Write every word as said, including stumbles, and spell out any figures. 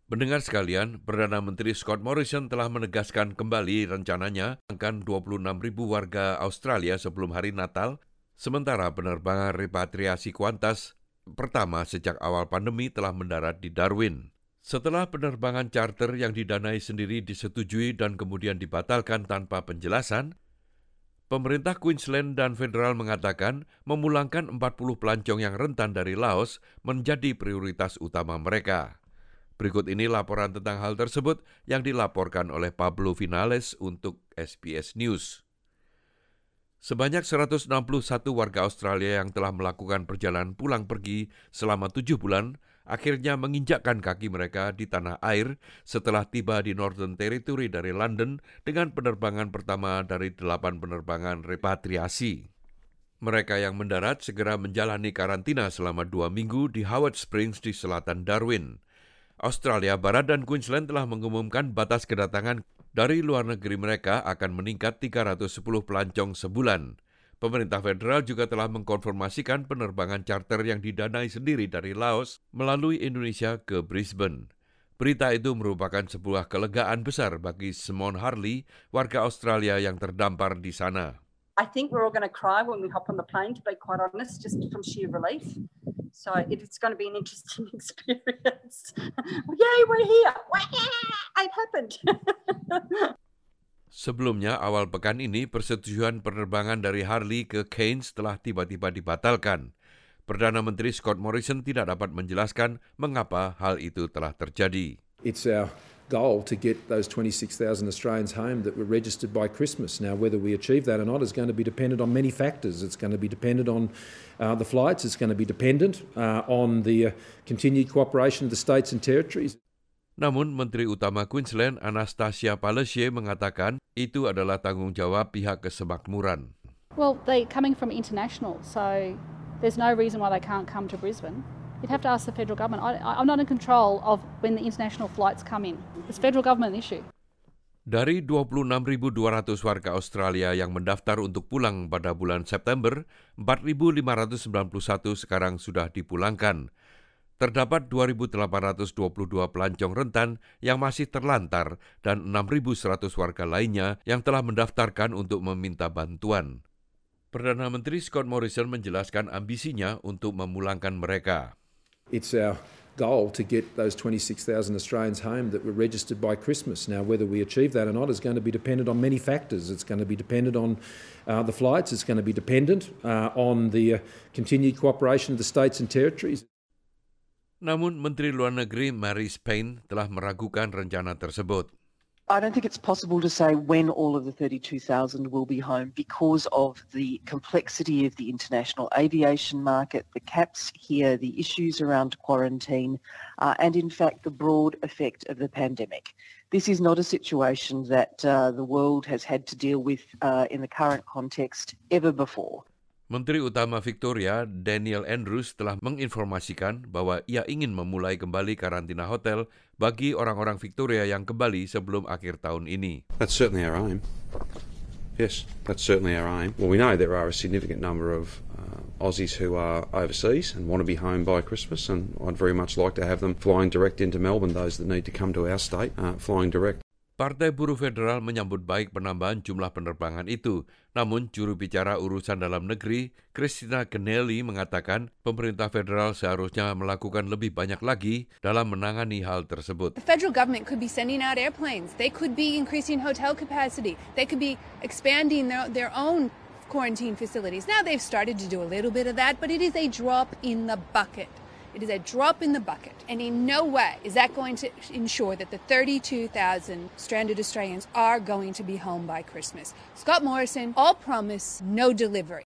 Pendengar sekalian, Perdana Menteri Scott Morrison telah menegaskan kembali rencananya akan dua puluh enam ribu warga Australia sebelum hari Natal, sementara penerbangan repatriasi Qantas pertama sejak awal pandemi telah mendarat di Darwin. Setelah penerbangan charter yang didanai sendiri disetujui dan kemudian dibatalkan tanpa penjelasan, pemerintah Queensland dan federal mengatakan memulangkan empat puluh pelancong yang rentan dari Laos menjadi prioritas utama mereka. Berikut ini laporan tentang hal tersebut yang dilaporkan oleh Pablo Vinales untuk S B S News. Sebanyak seratus enam puluh satu warga Australia yang telah melakukan perjalanan pulang pergi selama tujuh bulan akhirnya menginjakkan kaki mereka di tanah air setelah tiba di Northern Territory dari London dengan penerbangan pertama dari delapan penerbangan repatriasi. Mereka yang mendarat segera menjalani karantina selama dua minggu di Howard Springs di selatan Darwin. Australia Barat dan Queensland telah mengumumkan batas kedatangan dari luar negeri mereka akan meningkat tiga ratus sepuluh pelancong sebulan. Pemerintah federal juga telah mengkonfirmasikan penerbangan charter yang didanai sendiri dari Laos melalui Indonesia ke Brisbane. Berita itu merupakan sebuah kelegaan besar bagi Simone Harley, warga Australia yang terdampar di sana. I think we're all going to cry when we hop on the plane, to be quite honest, just from sheer relief. So it's going to be an interesting experience. Yay, we're here! It happened! Sebelumnya, awal pekan ini, persetujuan penerbangan dari Harley ke Cairns telah tiba-tiba dibatalkan. Perdana Menteri Scott Morrison tidak dapat menjelaskan mengapa hal itu telah terjadi. It's our goal to get those twenty-six thousand Australians home that were registered by Christmas. Now, whether we achieve that or not is going to be dependent on many factors. It's going to be dependent on uh, the flights. It's going to be dependent uh, on the uh, continued cooperation of the states and territories. Namun, Menteri Utama Queensland Anastasia Palaszczuk mengatakan itu adalah tanggung jawab pihak kesemakmuran. Well, they're coming from international, so there's no reason why they can't come to Brisbane. You'd have to ask the federal government. I, I'm not in control of when the international flights come in. It's federal government issue. Dari dua puluh enam ribu dua ratus warga Australia yang mendaftar untuk pulang pada bulan September, empat ribu lima ratus sembilan puluh satu sekarang sudah dipulangkan. Terdapat dua ribu delapan ratus dua puluh dua pelancong rentan yang masih terlantar dan enam ribu seratus warga lainnya yang telah mendaftarkan untuk meminta bantuan. Perdana Menteri Scott Morrison menjelaskan ambisinya untuk memulangkan mereka. It's our goal to get those twenty-six thousand Australians home that were registered by Christmas. Now, whether we achieve that or not is going to be dependent on many factors. It's going to be dependent on uh, the flights. It's going to be dependent uh, on the uh, continued cooperation of the states and territories. Namun, Menteri Luar Negeri Mary Spain telah meragukan rencana tersebut. I don't think it's possible to say when all of the thirty-two thousand will be home because of the complexity of the international aviation market, the caps here, the issues around quarantine, uh, and in fact the broad effect of the pandemic. This is not a situation that uh, the world has had to deal with uh, in the current context ever before. Menteri Utama Victoria, Daniel Andrews, telah menginformasikan bahwa ia ingin memulai kembali karantina hotel bagi orang-orang Victoria yang kembali sebelum akhir tahun ini. That's certainly our aim. Yes, that's certainly our aim. Well, we know there are a significant number of uh, Aussies who are overseas and want to be home by Christmas, and I'd very much like to have them flying direct into Melbourne, those that need to come to our state, uh, flying direct. Partai Buruh Federal menyambut baik penambahan jumlah penerbangan itu. Namun, juru bicara urusan dalam negeri, Christina Kennelly, mengatakan pemerintah federal seharusnya melakukan lebih banyak lagi dalam menangani hal tersebut. The federal government could be sending out airplanes. They could be increasing hotel capacity. They could be expanding their, their own quarantine facilities. Now they've started to do a little bit of that, but it is a drop in the bucket. It is a drop in the bucket, and in no way is that going to ensure that the thirty-two thousand stranded Australians are going to be home by Christmas. Scott Morrison, all promise, no delivery.